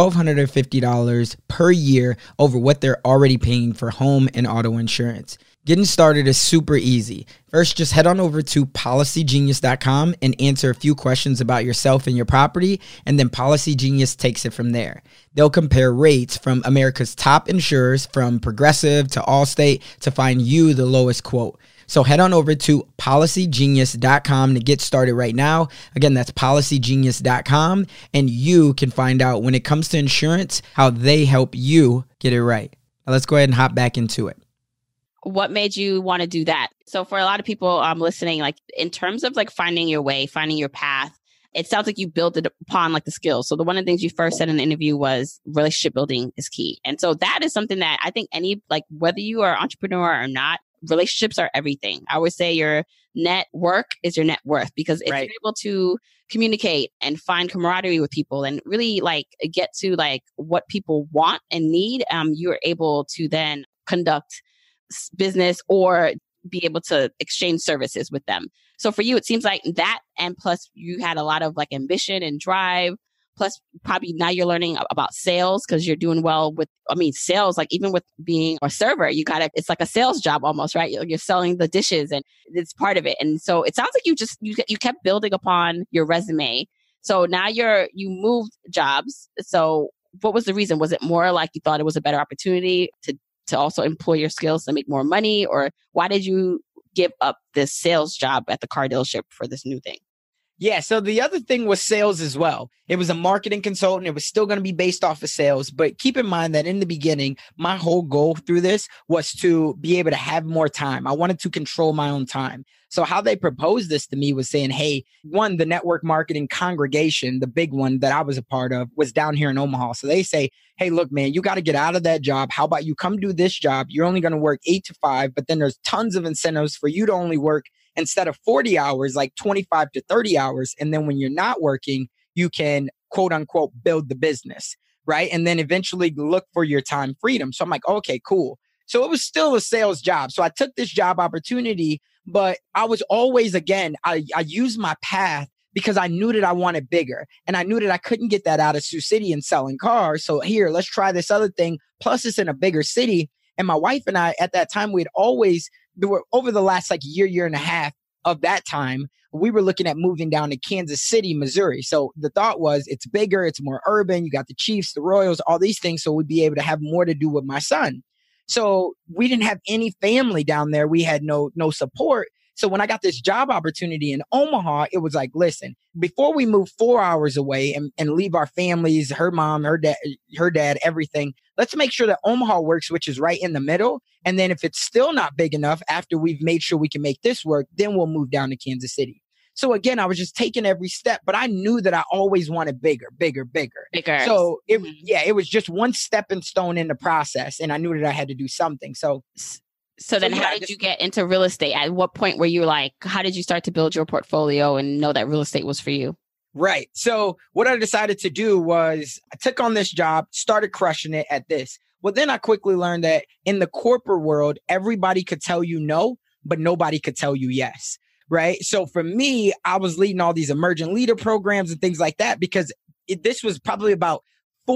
$1,250 per year over what they're already paying for home and auto insurance. Getting started is super easy. First, just head on over to policygenius.com and answer a few questions about yourself and your property, and then Policy Genius takes it from there. They'll compare rates from America's top insurers, from Progressive to Allstate, to find you the lowest quote. So head on over to policygenius.com to get started right now. Again, that's policygenius.com, and you can find out when it comes to insurance, how they help you get it right. Now let's go ahead and hop back into it. What made you want to do that? So for a lot of people listening, like in terms of like finding your way, finding your path, it sounds like you built it upon like the skills. So one of the things you first said in the interview was relationship building is key. And so that is something that I think whether you are an entrepreneur or not, relationships are everything. I would say your network is your net worth, because if you're able to communicate and find camaraderie with people and really like get to like what people want and need, you're able to then conduct business or be able to exchange services with them. So for you, it seems like that, and plus you had a lot of like ambition and drive, plus probably now you're learning about sales because you're doing well with, sales, like even with being a server, it's like a sales job almost, right? You're selling the dishes and it's part of it. And so it sounds like you kept building upon your resume. So now you moved jobs. So what was the reason? Was it more like you thought it was a better opportunity to also employ your skills to make more money? Or why did you give up this sales job at the car dealership for this new thing? Yeah. So the other thing was sales as well. It was a marketing consultant. It was still going to be based off of sales. But keep in mind that in the beginning, my whole goal through this was to be able to have more time. I wanted to control my own time. So how they proposed this to me was saying, hey, one, the network marketing congregation, the big one that I was a part of, was down here in Omaha. So they say, hey, look, man, you got to get out of that job. How about you come do this job? You're only going to work 8 to 5, but then there's tons of incentives for you to only work, instead of 40 hours, like 25 to 30 hours. And then when you're not working, you can quote unquote build the business, right? And then eventually look for your time freedom. So I'm like, okay, cool. So it was still a sales job. So I took this job opportunity, but I was always, again, I used my path because I knew that I wanted bigger, and I knew that I couldn't get that out of Sioux City and selling cars. So here, let's try this other thing. Plus it's in a bigger city. And my wife and I, at that time, over the last like year and a half of that time, we were looking at moving down to Kansas City, Missouri. So the thought was it's bigger, it's more urban. You got the Chiefs, the Royals, all these things. So we'd be able to have more to do with my son. So we didn't have any family down there. We had no support. So when I got this job opportunity in Omaha, it was like, listen, before we move 4 hours away and leave our families, her mom, her dad, everything, let's make sure that Omaha works, which is right in the middle. And then if it's still not big enough after we've made sure we can make this work, then we'll move down to Kansas City. So again, I was just taking every step, but I knew that I always wanted bigger. So it was just one stepping stone in the process. And I knew that I had to do something. So then how did you get into real estate? At what point were you like, how did you start to build your portfolio and know that real estate was for you? Right. So what I decided to do was I took on this job, started crushing it at this. Well, then I quickly learned that in the corporate world, everybody could tell you no, but nobody could tell you yes. Right. So for me, I was leading all these emergent leader programs and things like that because this was probably about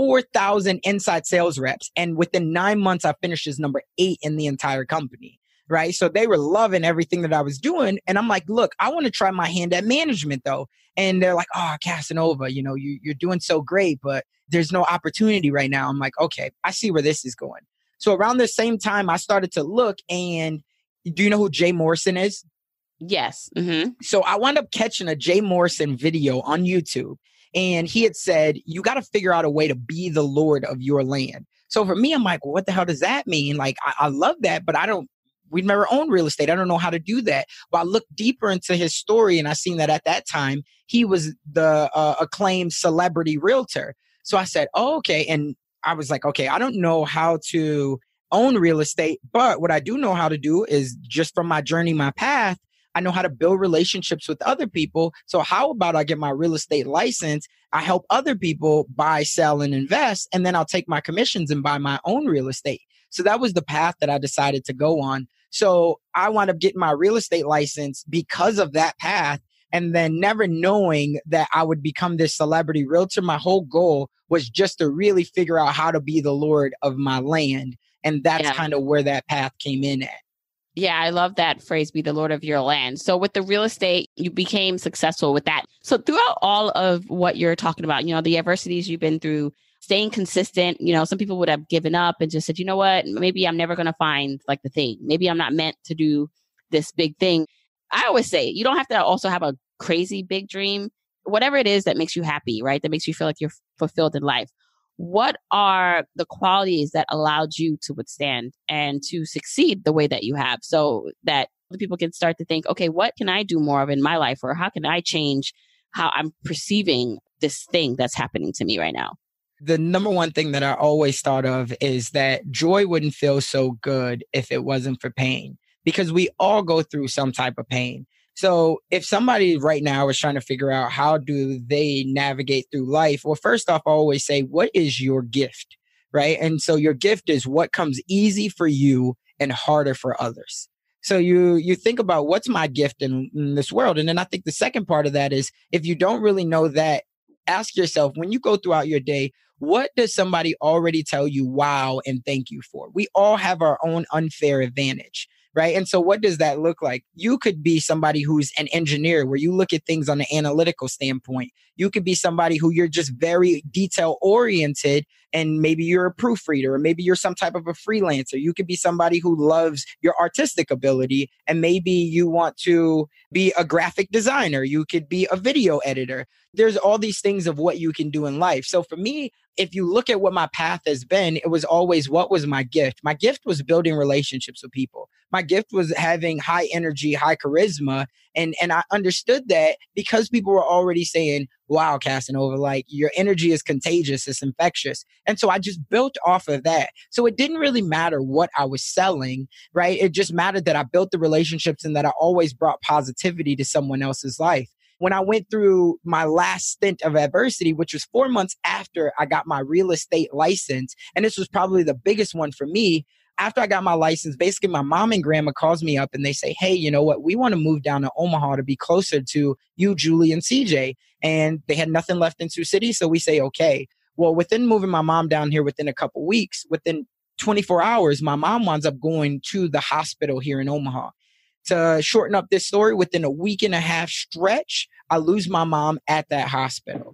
4,000 inside sales reps. And within 9 months, I finished as number 8 in the entire company. Right. So they were loving everything that I was doing. And I'm like, look, I want to try my hand at management, though. And they're like, oh, Casanova, you're doing so great, but there's no opportunity right now. I'm like, OK, I see where this is going. So around the same time, I started to look. And do you know who Jay Morrison is? Yes. Mm-hmm. So I wound up catching a Jay Morrison video on YouTube. And he had said, you got to figure out a way to be the Lord of your land. So for me, I'm like, well, what the hell does that mean? Like, I love that, but we've never owned real estate. I don't know how to do that. But I looked deeper into his story and I seen that at that time, he was the acclaimed celebrity realtor. So I said, oh, okay. And I was like, okay, I don't know how to own real estate, but what I do know how to do is just from my journey, my path, I know how to build relationships with other people. So how about I get my real estate license? I help other people buy, sell, and invest, and then I'll take my commissions and buy my own real estate. So that was the path that I decided to go on. So I wound up getting my real estate license because of that path. And then never knowing that I would become this celebrity realtor, my whole goal was just to really figure out how to be the Lord of my land. And that's kind of where that path came in at. Yeah, I love that phrase, be the Lord of your land. So with the real estate, you became successful with that. So throughout all of what you're talking about, the adversities you've been through, staying consistent, some people would have given up and just said, you know what, maybe I'm never going to find like the thing. Maybe I'm not meant to do this big thing. I always say you don't have to also have a crazy big dream, whatever it is that makes you happy, right? That makes you feel like you're fulfilled in life. What are the qualities that allowed you to withstand and to succeed the way that you have so that other people can start to think, okay, what can I do more of in my life? Or how can I change how I'm perceiving this thing that's happening to me right now? The number one thing that I always thought of is that joy wouldn't feel so good if it wasn't for pain, because we all go through some type of pain. So if somebody right now is trying to figure out how do they navigate through life, well, first off, I always say, what is your gift, right? And so your gift is what comes easy for you and harder for others. So you think about what's my gift in this world. And then I think the second part of that is if you don't really know that, ask yourself when you go throughout your day, what does somebody already tell you wow and thank you for? We all have our own unfair advantage. Right. And so what does that look like? You could be somebody who's an engineer where you look at things on an analytical standpoint. You could be somebody who you're just very detail oriented and maybe you're a proofreader or maybe you're some type of a freelancer. You could be somebody who loves your artistic ability and maybe you want to be a graphic designer. You could be a video editor. There's all these things of what you can do in life. So for me, if you look at what my path has been, it was always, what was my gift? My gift was building relationships with people. My gift was having high energy, high charisma. And I understood that because people were already saying, wow, Casanova, like your energy is contagious, it's infectious. And so I just built off of that. So it didn't really matter what I was selling, right? It just mattered that I built the relationships and that I always brought positivity to someone else's life. When I went through my last stint of adversity, which was 4 months after I got my real estate license, and this was probably the biggest one for me, after I got my license, basically my mom and grandma calls me up and they say, hey, you know what? We want to move down to Omaha to be closer to you, Julie, and CJ. And they had nothing left in Sioux City. So we say, okay. Well, within moving my mom down here within a couple weeks, within 24 hours, my mom winds up going to the hospital here in Omaha. To shorten up this story, within a week and a half stretch, I lose my mom at that hospital.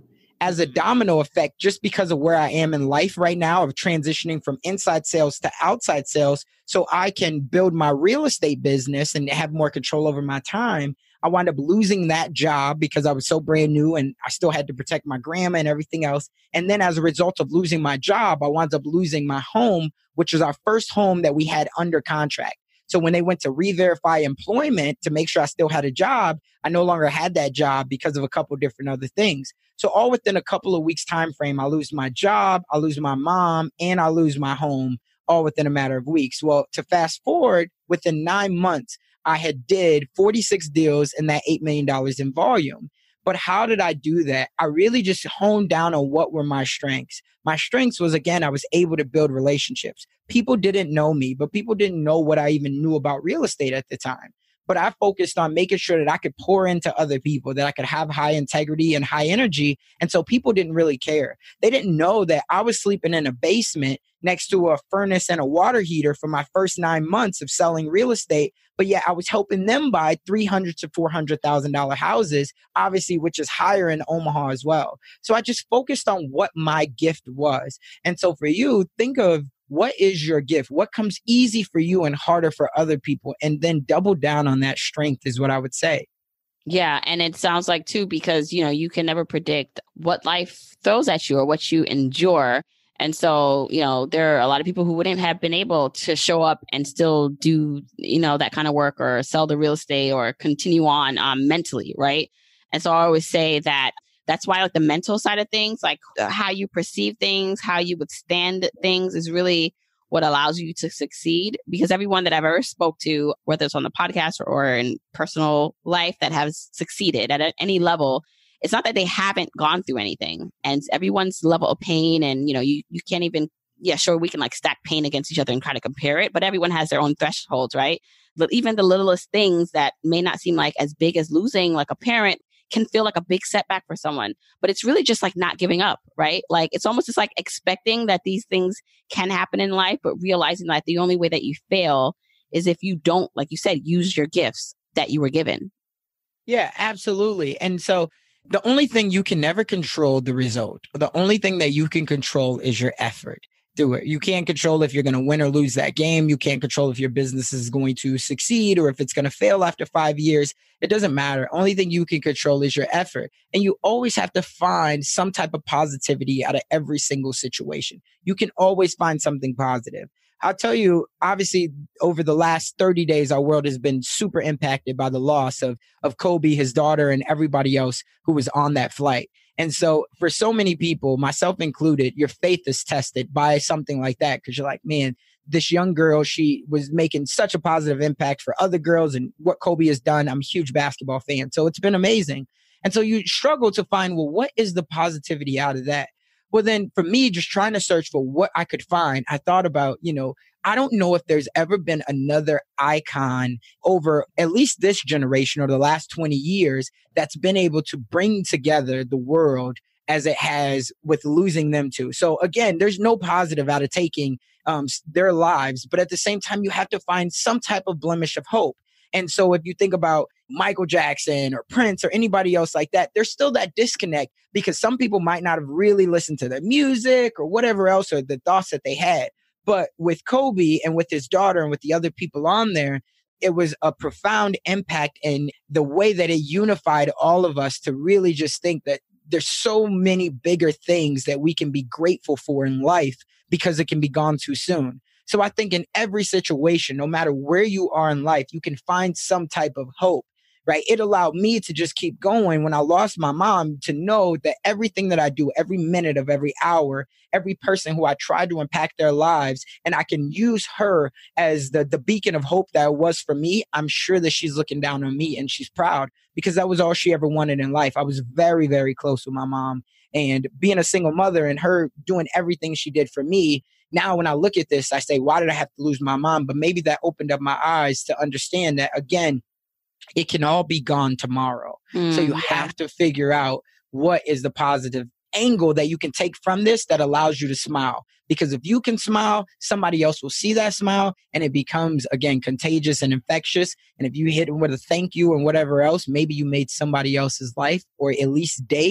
as a domino effect, just because of where I am in life right now of transitioning from inside sales to outside sales, so I can build my real estate business and have more control over my time, I wound up losing that job because I was so brand new and I still had to protect my grandma and everything else. And then as a result of losing my job, I wound up losing my home, which was our first home that we had under contract. So when they went to re-verify employment to make sure I still had a job, I no longer had that job because of a couple different other things. So all within a couple of weeks time frame, I lose my job, I lose my mom, and I lose my home all within a matter of weeks. Well, to fast forward, within 9 months, I had did 46 deals and that $8 million in volume. But how did I do that? I really just honed down on what were my strengths. My strengths was, again, I was able to build relationships. People didn't know me, but people didn't know what I even knew about real estate at the time. But I focused on making sure that I could pour into other people, that I could have high integrity and high energy. And so people didn't really care. They didn't know that I was sleeping in a basement next to a furnace and a water heater for my first 9 months of selling real estate. But yet I was helping them buy $300,000 to $400,000 houses, obviously, which is higher in Omaha as well. So I just focused on what my gift was. And so for you, think of what is your gift? What comes easy for you and harder for other people? And then double down on that strength is what I would say. Yeah. And it sounds like too, because, you can never predict what life throws at you or what you endure. And so, there are a lot of people who wouldn't have been able to show up and still do, that kind of work or sell the real estate or continue on mentally. Right. And so I always say that's why the mental side of things, like how you perceive things, how you withstand things is really what allows you to succeed. Because everyone that I've ever spoke to, whether it's on the podcast or in personal life that has succeeded at any level, it's not that they haven't gone through anything, and everyone's level of pain and, you can't even, sure, we can stack pain against each other and try to compare it, but everyone has their own thresholds, right? But even the littlest things that may not seem like as big as losing a parent can feel like a big setback for someone, but it's really just not giving up, right? It's almost just expecting that these things can happen in life, but realizing that the only way that you fail is if you don't, like you said, use your gifts that you were given. Yeah, absolutely. And so the only thing you can never control the result. The only thing that you can control is your effort. Do it. You can't control if you're going to win or lose that game. You can't control if your business is going to succeed or if it's going to fail after 5 years. It doesn't matter. Only thing you can control is your effort. And you always have to find some type of positivity out of every single situation. You can always find something positive. I'll tell you, obviously, over the last 30 days, our world has been super impacted by the loss of Kobe, his daughter, and everybody else who was on that flight. And so for so many people, myself included, your faith is tested by something like that because you're like, man, this young girl, she was making such a positive impact for other girls and what Kobe has done. I'm a huge basketball fan, so it's been amazing. And so you struggle to find, well, what is the positivity out of that? Well, then for me, just trying to search for what I could find, I thought about, I don't know if there's ever been another icon over at least this generation or the last 20 years that's been able to bring together the world as it has with losing them to. So again, there's no positive out of taking their lives, but at the same time, you have to find some type of blemish of hope. And so if you think about Michael Jackson or Prince or anybody else like that, there's still that disconnect because some people might not have really listened to their music or whatever else or the thoughts that they had. But with Kobe and with his daughter and with the other people on there, it was a profound impact in the way that it unified all of us to really just think that there's so many bigger things that we can be grateful for in life because it can be gone too soon. So I think in every situation, no matter where you are in life, you can find some type of hope, right? It allowed me to just keep going when I lost my mom to know that everything that I do, every minute of every hour, every person who I try to impact their lives, and I can use her as the beacon of hope that it was for me. I'm sure that she's looking down on me and she's proud because that was all she ever wanted in life. I was very, very close with my mom, and being a single mother and her doing everything she did for me. Now, when I look at this, I say, why did I have to lose my mom? But maybe that opened up my eyes to understand that, again, it can all be gone tomorrow. So you have to figure out what is the positive angle that you can take from this that allows you to smile. Because if you can smile, somebody else will see that smile and it becomes, again, contagious and infectious. And if you hit them with a thank you and whatever else, maybe you made somebody else's life or at least day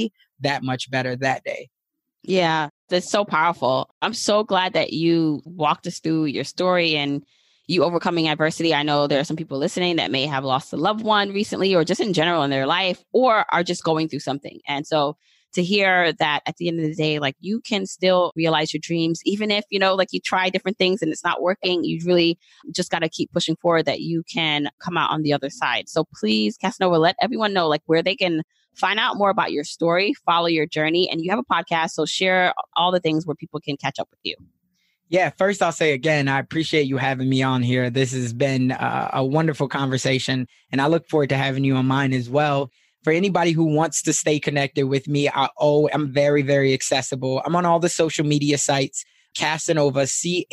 that much better that day. Yeah, that's so powerful. I'm so glad that you walked us through your story and you overcoming adversity. I know there are some people listening that may have lost a loved one recently or just in general in their life or are just going through something. And so to hear that at the end of the day, like you can still realize your dreams, even if, you know, like you try different things and it's not working, you really just got to keep pushing forward that you can come out on the other side. So please, Casanova, let everyone know like where they can find out more about your story, follow your journey, and you have a podcast. So share all the things where people can catch up with you. Yeah, first I'll say again, I appreciate you having me on here. This has been a wonderful conversation, and I look forward to having you on mine as well. For anybody who wants to stay connected with me, I'm very, very accessible. I'm on all the social media sites, Casanova,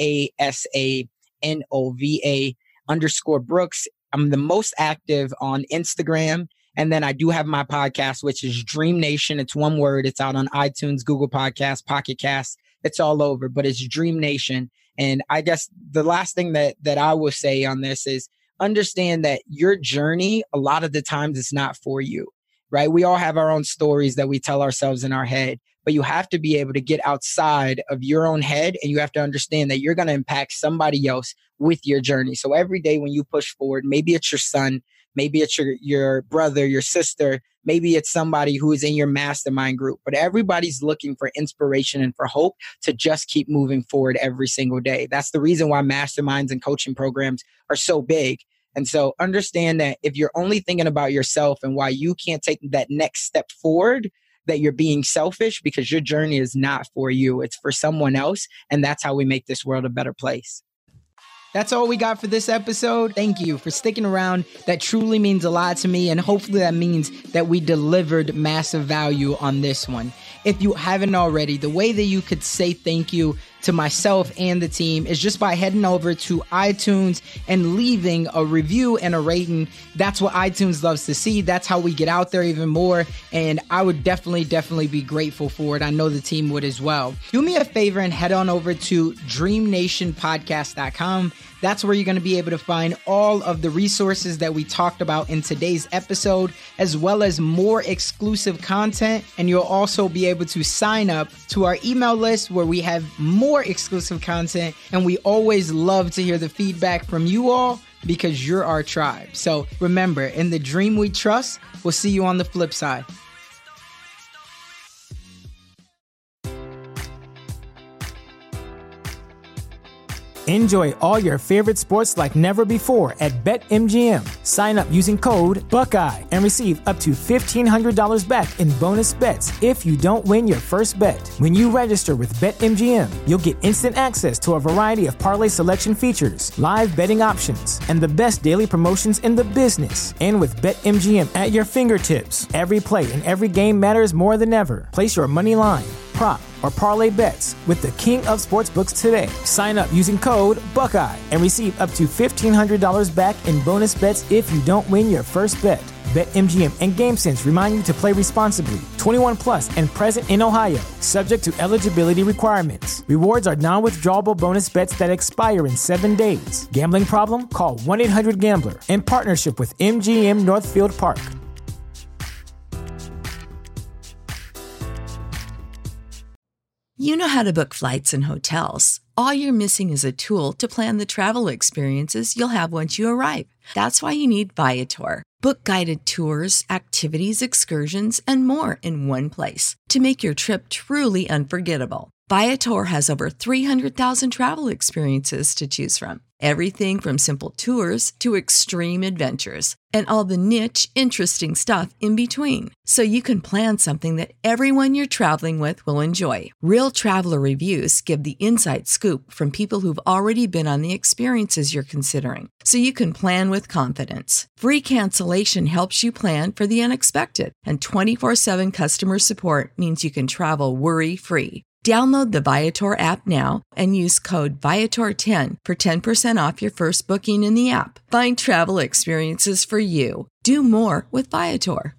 CASANOVA_Brooks. I'm the most active on Instagram. And then I do have my podcast, which is Dream Nation. It's one word. It's out on iTunes, Google Podcasts, Pocket Casts. It's all over, but it's Dream Nation. And I guess the last thing that I will say on this is understand that your journey, a lot of the times it's not for you, right? We all have our own stories that we tell ourselves in our head, but you have to be able to get outside of your own head and you have to understand that you're going to impact somebody else with your journey. So every day when you push forward, maybe it's your son, maybe it's your brother, your sister, maybe it's somebody who is in your mastermind group, but everybody's looking for inspiration and for hope to just keep moving forward every single day. That's the reason why masterminds and coaching programs are so big. And so understand that if you're only thinking about yourself and why you can't take that next step forward, that you're being selfish because your journey is not for you. It's for someone else. And that's how we make this world a better place. That's all we got for this episode. Thank you for sticking around. That truly means a lot to me, and hopefully that means that we delivered massive value on this one. If you haven't already, the way that you could say thank you to myself and the team is just by heading over to iTunes and leaving a review and a rating. That's what iTunes loves to see. That's how we get out there even more. And I would definitely be grateful for it. I know the team would as well. Do me a favor and head on over to dreamnationpodcast.com. That's where you're going to be able to find all of the resources that we talked about in today's episode, as well as more exclusive content. And you'll also be able to sign up to our email list where we have more exclusive content. And we always love to hear the feedback from you all because you're our tribe. So remember, in the dream we trust, we'll see you on the flip side. Enjoy all your favorite sports like never before at BetMGM. Sign up using code Buckeye and receive up to $1,500 back in bonus bets if you don't win your first bet. When you register with BetMGM, you'll get instant access to a variety of parlay selection features, live betting options, and the best daily promotions in the business. And with BetMGM at your fingertips, every play and every game matters more than ever. Place your money line, prop, or parlay bets with the king of sportsbooks today. Sign up using code Buckeye and receive up to $1,500 back in bonus bets if you don't win your first bet. BetMGM and GameSense remind you to play responsibly. 21 plus and present in Ohio, subject to eligibility requirements. Rewards are non-withdrawable bonus bets that expire in 7 days. Gambling problem? Call 1-800-GAMBLER. In partnership with MGM Northfield Park. You know how to book flights and hotels. All you're missing is a tool to plan the travel experiences you'll have once you arrive. That's why you need Viator. Book guided tours, activities, excursions, and more in one place to make your trip truly unforgettable. Viator has over 300,000 travel experiences to choose from. Everything from simple tours to extreme adventures and all the niche, interesting stuff in between. So you can plan something that everyone you're traveling with will enjoy. Real traveler reviews give the inside scoop from people who've already been on the experiences you're considering. So you can plan with confidence. Free cancellation helps you plan for the unexpected. And 24/7 customer support means you can travel worry-free. Download the Viator app now and use code Viator10 for 10% off your first booking in the app. Find travel experiences for you. Do more with Viator.